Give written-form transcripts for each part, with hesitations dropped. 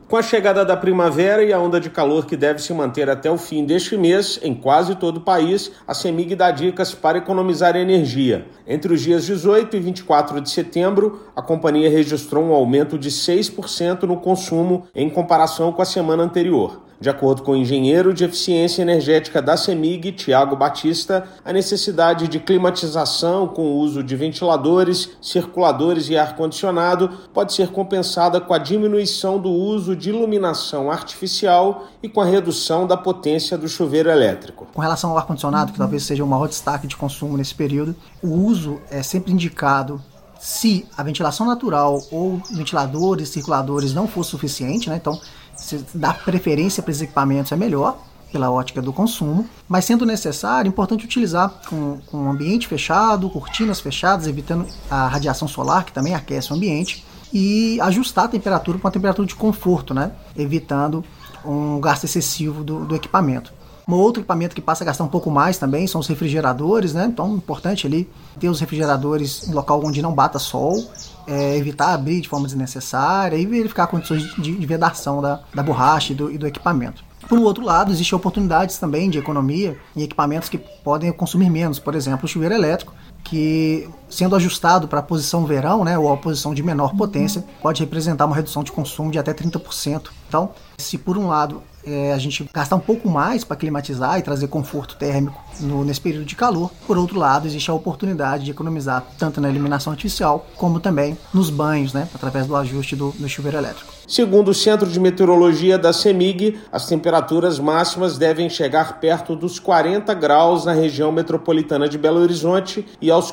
Com a chegada da primavera e a onda de calor que deve se manter até o fim deste mês, em quase todo o país, a CEMIG dá dicas para economizar energia. Entre os dias 18 e 24 de setembro, a companhia registrou um aumento de 6% no consumo em comparação com a semana anterior. De acordo com o engenheiro de eficiência energética da CEMIG, Tiago Batista, a necessidade de climatização com o uso de ventiladores, circuladores e ar-condicionado pode ser compensada com a diminuição do uso de iluminação artificial e com a redução da potência do chuveiro elétrico. Com relação ao ar-condicionado, que talvez seja o maior destaque de consumo nesse período, o uso é sempre indicado se a ventilação natural ou ventiladores, circuladores não for suficiente, né? Então, se dar preferência para esses equipamentos é melhor, pela ótica do consumo, mas sendo necessário, é importante utilizar com um ambiente fechado, cortinas fechadas, evitando a radiação solar, que também aquece o ambiente, e ajustar a temperatura para uma temperatura de conforto, né? Evitando um gasto excessivo do equipamento. Um outro equipamento que passa a gastar um pouco mais também são os refrigeradores, né? Então é importante ali ter os refrigeradores em local onde não bata sol, evitar abrir de forma desnecessária e verificar condições de vedação da borracha e do equipamento. Por outro lado, existem oportunidades também de economia em equipamentos que podem consumir menos, por exemplo, o chuveiro elétrico, que sendo ajustado para a posição verão, né, ou a posição de menor potência, pode representar uma redução de consumo de até 30%. Então, se por um lado a gente gastar um pouco mais para climatizar e trazer conforto térmico nesse período de calor, por outro lado, existe a oportunidade de economizar tanto na iluminação artificial como também nos banhos, né, através do ajuste do chuveiro elétrico. Segundo o Centro de Meteorologia da CEMIG, as temperaturas máximas devem chegar perto dos 40 graus na região metropolitana de Belo Horizonte e aos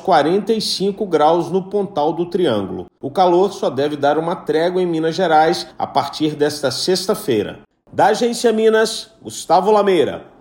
45 graus no Pontal do Triângulo. O calor só deve dar uma trégua em Minas Gerais a partir desta sexta-feira. Da Agência Minas, Gustavo Lameira.